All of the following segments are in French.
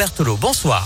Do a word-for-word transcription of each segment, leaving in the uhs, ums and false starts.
Berthelot. Bonsoir.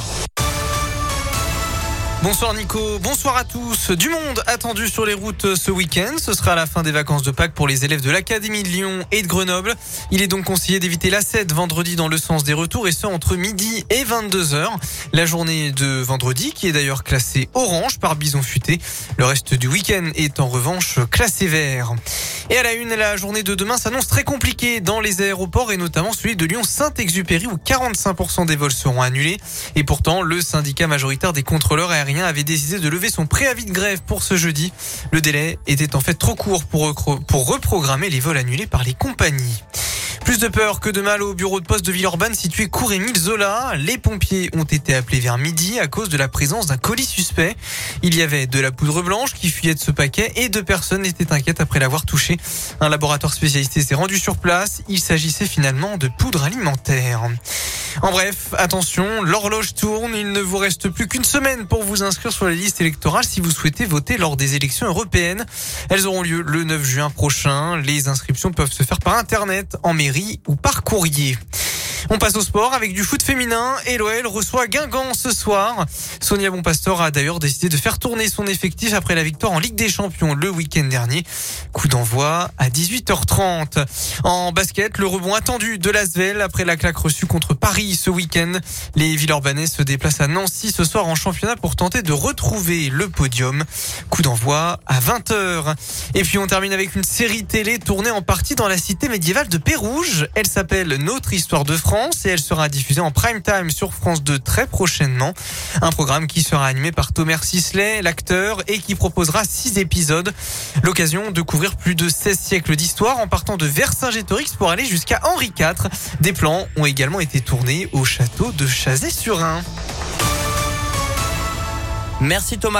Bonsoir Nico, bonsoir à tous. Du monde attendu sur les routes ce week-end. Ce sera la fin des vacances de Pâques pour les élèves de l'Académie de Lyon et de Grenoble. Il est donc conseillé d'éviter l'A sept vendredi dans le sens des retours et ce entre midi et vingt-deux heures. La journée de vendredi qui est d'ailleurs classée orange par Bison Futé. Le reste du week-end est en revanche classé vert. Et à la une, la journée de demain s'annonce très compliquée dans les aéroports et notamment celui de Lyon-Saint-Exupéry où quarante-cinq pour cent des vols seront annulés. Et pourtant, le syndicat majoritaire des contrôleurs aériens avait décidé de lever son préavis de grève pour ce jeudi. Le délai était en fait trop court pour, pour reprogrammer les vols annulés par les compagnies. Plus de peur que de mal au bureau de poste de Villeurbanne situé cours Émile Zola. Les pompiers ont été appelés vers midi à cause de la présence d'un colis suspect. Il y avait de la poudre blanche qui fuyait de ce paquet et deux personnes étaient inquiètes après l'avoir touché. Un laboratoire spécialisé s'est rendu sur place. Il s'agissait finalement de poudre alimentaire. En bref, attention, l'horloge tourne. Il ne vous reste plus qu'une semaine pour vous inscrire sur les listes électorales si vous souhaitez voter lors des élections européennes. Elles auront lieu le neuf juin prochain. Les inscriptions peuvent se faire par internet, en mairie ou par courrier. On passe au sport avec du foot féminin et l'O L reçoit Guingamp ce soir. Sonia Bonpastor a d'ailleurs décidé de faire tourner son effectif après la victoire en Ligue des Champions le week-end dernier. Coup d'envoi à dix-huit heures trente. En basket, le rebond attendu de l'Asvel après la claque reçue contre Paris ce week-end. Les Villeurbanais se déplacent à Nancy ce soir en championnat pour tenter de retrouver le podium. Coup d'envoi à vingt heures. Et puis on termine avec une série télé tournée en partie dans la cité médiévale de Pérouges. Elle s'appelle Notre Histoire de France. Et elle sera diffusée en prime time sur France deux très prochainement. Un programme qui sera animé par Thomas Sisley, l'acteur, et qui proposera six épisodes. L'occasion de couvrir plus de seize siècles d'histoire en partant de Vercingétorix pour aller jusqu'à Henri quatre. Des plans ont également été tournés au château de Chazay-sur-Ain. Merci Thomas.